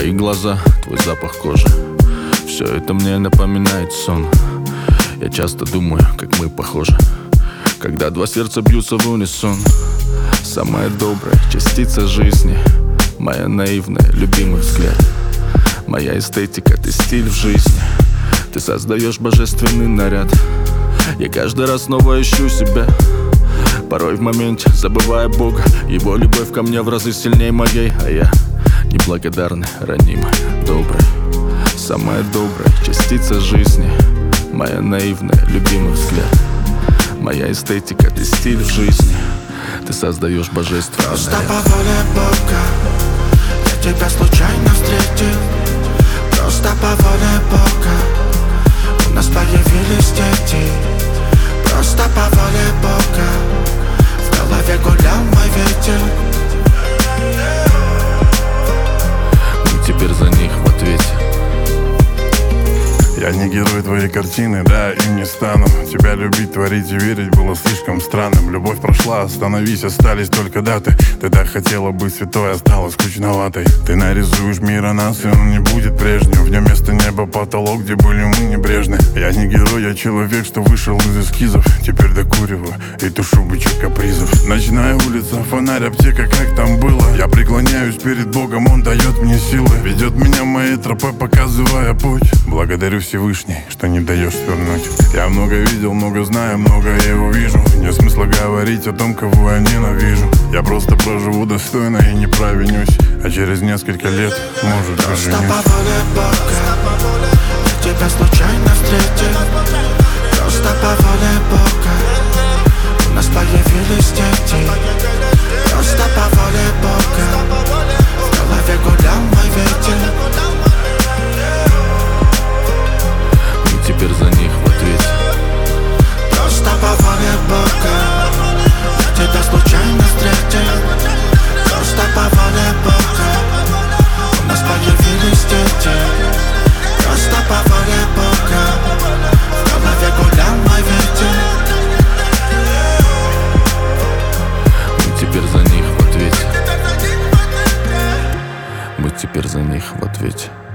Твои глаза, твой запах кожи, все это мне напоминает сон. Я часто думаю, как мы похожи, когда два сердца бьются в унисон. Самая добрая частица жизни, моя наивная, любимый взгляд, моя эстетика, ты стиль в жизни. Ты создаешь божественный наряд. Я каждый раз снова ищу себя, порой в моменте забывая Бога. Его любовь ко мне в разы сильнее моей, а я неблагодарный, ранимый, добрый. Самая добрая частица жизни, моя наивная, любимый взгляд, моя эстетика, ты стиль в жизни. Ты создаешь божественный наряд. Просто по воле Бога я тебя случайно встретил. Просто по воле Бога у нас появились дети. Просто по воле Бога в голове гулял мой ветер. Мы теперь за них в ответе. Я не герой твоей картины, да, им не стану. Тебя любить, творить и верить было слишком странным. Любовь прошла, остановись, остались только даты. Ты так хотела быть святой, а стала скучноватой. Ты нарисуешь мир о нас, и он не будет прежним. В нем место неба, потолок, где были мы небрежны. Я не герой, я человек, что вышел из эскизов. Теперь докуриваю и тушу бычок капризов. Ночная улица, фонарь, аптека, как там было. Я преклоняюсь перед Богом, он дает мне силы. Ведет меня моей тропой, показывая путь. Благодарю Всевышний, что не даешь свернуть. Я много видел, много знаю, много я увижу. Нет смысла говорить о том, кого я ненавижу. Я просто проживу достойно и не провинюсь. А через несколько лет, может, Просто поженюсь. по воле Бога я тебя случайно встретил. Просто по воле Бога у нас появились дети. Просто по воле Бога в голове гулял мой ветер. Теперь за них в ответе. Просто по воле Бога я тебя случайно встретил. Просто по воле Бога у нас появились дети. Просто по воле Бога в голове гулял мой ветер. Мы теперь за них в ответе. Мы теперь за них в ответе.